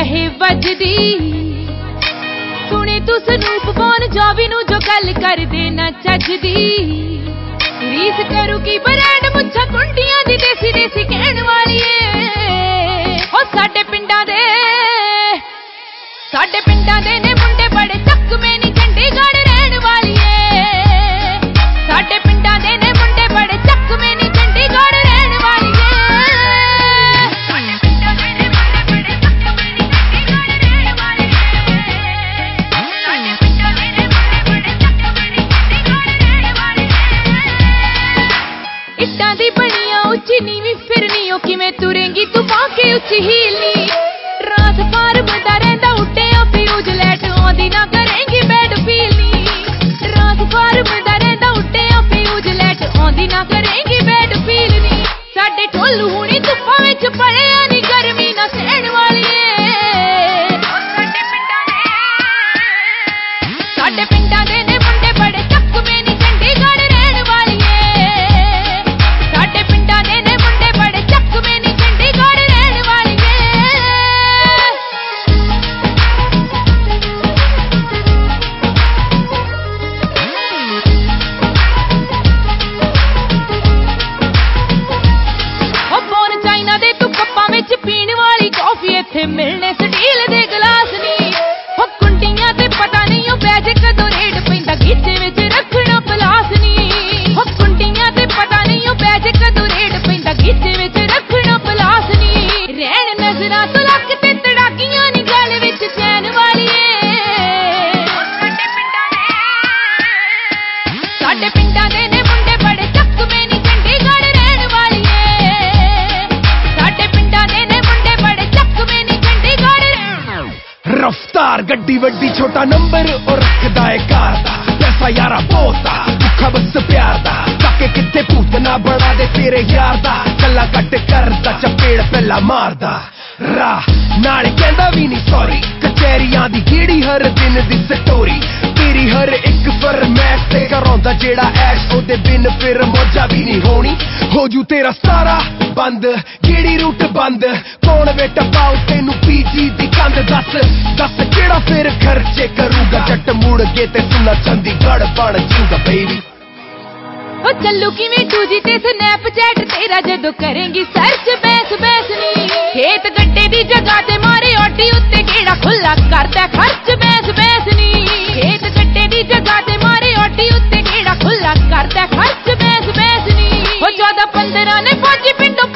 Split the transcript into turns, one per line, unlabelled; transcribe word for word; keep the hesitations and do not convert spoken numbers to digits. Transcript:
ਵਹੇ ਵੱਜਦੀ ਸੁਣੀ ਤੂੰ ਸਨੂਪ ਬੋਨ ਜੋਵੀ ਨੂੰ ਜੋ ਗੱਲ ਕਰਦੇ ਨਾ ਚੱਜਦੀ ਰੀਸ ਕਰੂ ਕੀ ਬਰੈਂਡ ਮੁੱਛਾਂ ਕੁੰਡੀਆਂ ਦੀ ਦੇਸੀ ਦੇਸੀ ਕਹਿਣ ਵਾਲੀ ਏ ਹੋ ਸਾਡੇ ਪਿੰਡਾਂ ਦੇ ਸਾਡੇ ਪਿੰਡਾਂ ਦੇ ਨੇ ਮੁੰਡੇ ਬੜੇ ਚੱਕਵੇਂ ਨੀ ਚੰਡੀਗੜ੍ਹ ਰਹਿਣ ਵਾਲੀ ਏ ਸਾਡੇ ਪਿੰਡਾਂ ਦੇ ਨੇ ਮੁੰਡੇ ਬੜੇ ਚੱਕਵੇਂ ਨੀ ਚੰਡੀਗੜ੍ਹ ਰਹਿਣ ਵਾਲੀ ਏ ਸਾਡੇ ਪਿੰਡਾਂ ਦੇ ਨੇ ਮੁੰਡੇ ਬੜੇ ਚੱਕਵੇਂ ਨੀ ਚੰਡੀਗੜ੍ਹ ਰਹਿਣ ਵਾਲੀ ਏ ਸਾਡੇ ਪਿੰਡਾਂ ਦੇ ਨੇ ਮੁੰਡੇ ਬੜੇ ਚੱਕਵੇਂ ਨੀ ਚੰਡੀਗੜ੍ਹ ਰਹਿਣ ਵਾਲੀ ਏ ਇੱਟਾਂ ਦੀ ਬਣੀਆਂ ਉੱਚੀ ਨੀਵੀਂ ਫਿਰਨੀ ਓ ਕਿਵੇਂ ਤੁਰੇਂਗੀ ਤੂੰ ਪਾ ਕੇ ਉੱਚੀ ਹੀਲ ਨੀ ਟਰਾਂਸਫਾਰਮ ਦਾ ਰਹਿੰਦਾ ਉੱਡਿਆ ਫਿਊਜ਼ ਲੈਟ ਆਉਂਦੀ ਨਾ ਕਰੇਂਗੀ ਬੈਡ ਫੀਲ ਨੀ ਟਰਾਂਸਫਾਰਮ ਦਾ ਰਹਿੰਦਾ ਉੱਡਿਆ ਫਿਊਜ਼ ਲੈਟ ਆਉਂਦੀ ਨਾ ਕਰੇਂਗੀ ਬੈਡ ਫੀਲ ਨੀ ਸਾਡੇ ਢੋਲੂ ਹੁਣੀ ਧੁੱਪਾਂ ਵਿੱਚ ਪੜਿਆ ਨੀ ਗਰਮੀ ਨਾ ਸਹਿਣ ਵਾਲੀ ਏ ਸਾਡੇ ਪਿੰਡਾਂ ਦੇ ਸਾਡੇ ਪਿੰਡਾਂ ਦੇ ਨੇ ਮੁੰਡੇ ਬੜੇ ਚੱਕਵੇਂ ਨੀ ਚੰਡੀਗੜ੍ਹ ਰਹਿਣ ਵਾਲੀ ਏ ਸਾਡੇ ਪਿੰਡਾਂ ਦੇ ਨੇ ਮੁੰਡੇ ਬੜੇ ਚੱਕਵੇਂ ਨੀ ਚੰਡੀਗੜ੍ਹ ਰਹਿਣ ਵਾਲੀ ਏ ਪੀਣ ਵਾਲੀ ਕਾਫੀ ਇੱਥੇ ਮਿਲਣੇ ਸਟੀਲ ਦੇ ਗਲਾਸ ਨੀ ਹੋ ਕੁੰਡੀਆਂ ਤੇ ਪਤਾ ਨਹੀਂ ਉਹ ਬੈਜ ਕਦੋਂ ਰੇਡ ਪੈਂਦਾ ਗੀਚੇ ਵਿੱਚ ਰੱਖਣਾ ਪਲਾਸ ਨੀ ਹੋ ਕੁੰਡੀਆਂ ਤੇ ਪਤਾ ਨਹੀਂ ਉਹ ਬੈਜ ਕਦੋਂ ਰੇਡ ਪੈਂਦਾ ਗੀਚੇ ਵਿੱਚ ਰੱਖਣਾ ਪਲਾਸ ਨੀ ਰਹਿਣ ਨਜ਼ਰਾਂ ਤੋਂ ਲੱਕ ਤੇ ਤੜਾਕੀਆਂ ਨੀ ਗਲ ਵਿੱਚ ਚੈਨ ਵਾਲੀ ਏ ਸਾਡੇ ਪਿੰਡਾਂ ਦੇ ਸਾਡੇ ਪਿੰਡਾਂ ਦੇ ਨੇ ਮੁੰਡੇ ਬੜੇ ਚੱਕਵੇਂ ਨੀ ਚੰਡੀਗੜ੍ਹ ਰਹਿਣ ਵਾਲੀ ਏ ਸਾਡੇ ਪਿੰਡਾਂ ਦੇ ਨੇ ਮੁੰਡੇ ਬੜੇ ਚੱਕਵੇਂ ਨੀ ਚੰਡੀਗੜ੍ਹ
ਰਫਤਾਰ ਗੱਡੀ ਵੱਡੀ ਛੋਟਾ ਨੰਬਰ ਉਹ ਰੱਖਦਾ ਏ ਕਾਰ ਦਾ ਪੈਸਾ ਯਾਰਾ ਬਹੁਤਾ ਦੁੱਖਾ ਬਸ ਪਿਆਰ ਦਾ ਕਾਕੇ ਕਿੱਥੇ ਭੂਤ ਨਾ ਬਣਾ ਦੇ ਤੇਰੇ ਯਾਰ ਦਾ ਗੱਲਾਂ ਕੱਟ ਕਰਦਾ ਚਪੇੜ ਪਹਿਲਾਂ ਮਾਰਦਾ ਰਾਹ ਨਾਲ ਕਹਿੰਦਾ ਵੀ ਨਹੀਂ ਸੌਰੀ ਕਚਹਿਰੀਆਂ ਦੀ ਗੇੜੀ ਹਰ ਦਿਨ ਦੀ ਸਟੋਰੀ ਤੇਰੀ ਹਰ ਇੱਕ ਫਰਮੈਸ਼ ਤੇ ਕਰਾਉਂਦਾ ਜਿਹੜਾ ਐਸ਼ ਉਹਦੇ ਬਿਨ ਫਿਰ ਮੌਜਾ ਵੀ ਨਹੀਂ ਹੋਣੀ ਹੋ ਜੂ ਤੇਰਾ ਸਾਰਾ ਬੰਦ ਗੇੜੀ ਰੂਟ ਬੰਦ ਕੌਣ ਵੇਟਾ ਪਾਉ ਤੈਨੂੰ ਪੀਜੀ ਦੀ ਕੰਧ ਦੱਸ ਦੱਸ ਕਿਹੜਾ ਫਿਰ ਖਰਚੇ ਕਰੂਗਾ ਜੱਟ ਮੁੜ ਕੇ ਤੇ ਸੁਣਾ ਚੰਡੀਗੜ੍ਹ ਬਣ ਜੂਗਾ ਬੇਬੀ
ਹੋ ਚੱਲੂ ਕਿਵੇਂ ਟੂ ਜੀ ਤੇ ਸਨੈਪਚੈਟ ਤੇਰਾ ਜਦੋਂ ਕਰੇਂਗੀ ਸਰਚ ਬੈਸ ਬੈਸ ਨੀ ਖੇਤ ਗੱਡੇ ਦੀ ਜਗ੍ਹਾ ਤੇ ਮਾਰੇ ਆਡੀ ਉੱਤੇ ਕਿਹੜਾ ਖੁੱਲਾ ਕਰਦਾ ਖਰਚ ਬੈਸ ਬੈਸ ਨੀ ਖੇਤ ਗੱਡੇ ਦੀ ਜਗ੍ਹਾ ਤੇ ਮਾਰੇ ਆਡੀ ਉੱਤੇ ਕਿਹੜਾ ਖੁੱਲਾ ਕਰਦਾ ਖਰਚ ਬੈਸ ਬੈਸ ਨੀ ਹੋ ਚੌਦਾਂ ਪੰਦਰਾਂ ਨੇ ਫੌਜੀ ਪਿੰਡੋਂ